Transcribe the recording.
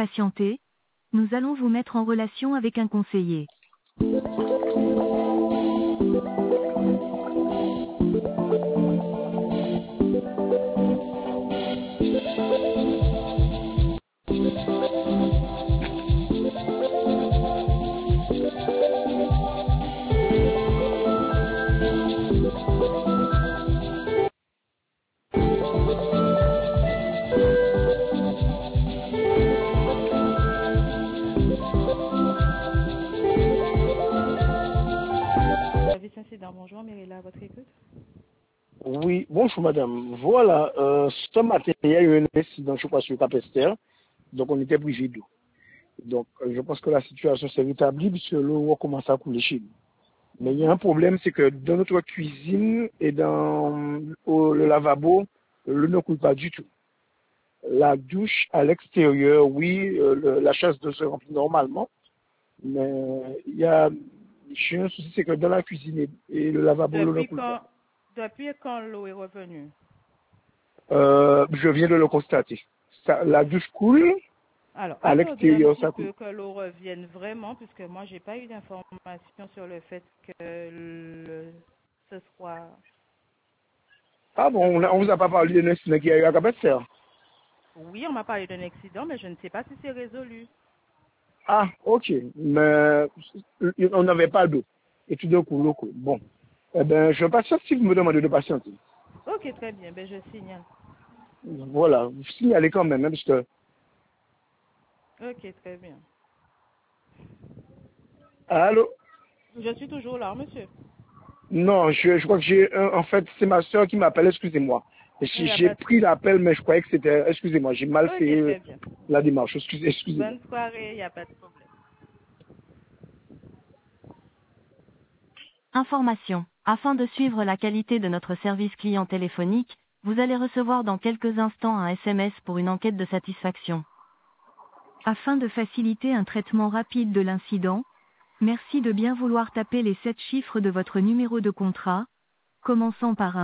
patienter. Nous allons vous mettre en relation avec un conseiller. Service incident, bonjour, Myrilla, à votre écoute. Oui, bonjour madame. Voilà, ce matin, il y a eu un incident, je crois, sur Capester. Donc on était privé d'eau. Donc je pense que la situation s'est rétablie puisque l'eau commence à couler chez nous. Mais il y a un problème, c'est que dans notre cuisine et dans le lavabo, l'eau ne coule pas du tout. La douche à l'extérieur, oui, la chasse d'eau se remplit normalement. Mais j'ai un souci, c'est que dans la cuisine et le lavabo, l'eau ne coule pas. Depuis quand l'eau est revenue? Je viens de le constater. La douche coule, Alors, à attendez un l'extérieur, petit ça coule. peu que l'eau revienne vraiment, puisque moi, j'ai pas eu d'information sur le fait que ce soit... Ah bon, on vous a pas parlé d'un incident qu'il y a eu à Capester? Oui, on m'a parlé d'un accident, mais je ne sais pas si c'est résolu. Ah, ok. Mais on n'avait pas d'eau. Et tout d'un coup, l'eau coule. Bon. Eh ben, je patiente si vous me demandez de patienter. Ok, très bien, ben je signale. Voilà. Vous signalez quand même, hein, parce que... Ok, très bien. Allô? Je suis toujours là, monsieur. Non, je crois que en fait, c'est ma soeur qui m'appelle, excusez-moi. Il n'y a J'ai pas de pris problème. l'appel, mais je croyais que c'était... Excusez-moi, j'ai mal Ok, fait très bien. la démarche. Excusez-moi. Bonne soirée, il n'y a pas de problème. Information. Afin de suivre la qualité de notre service client téléphonique, vous allez recevoir dans quelques instants un SMS pour une enquête de satisfaction. Afin de faciliter un traitement rapide de l'incident, merci de bien vouloir taper les 7 chiffres de votre numéro de contrat, commençant par un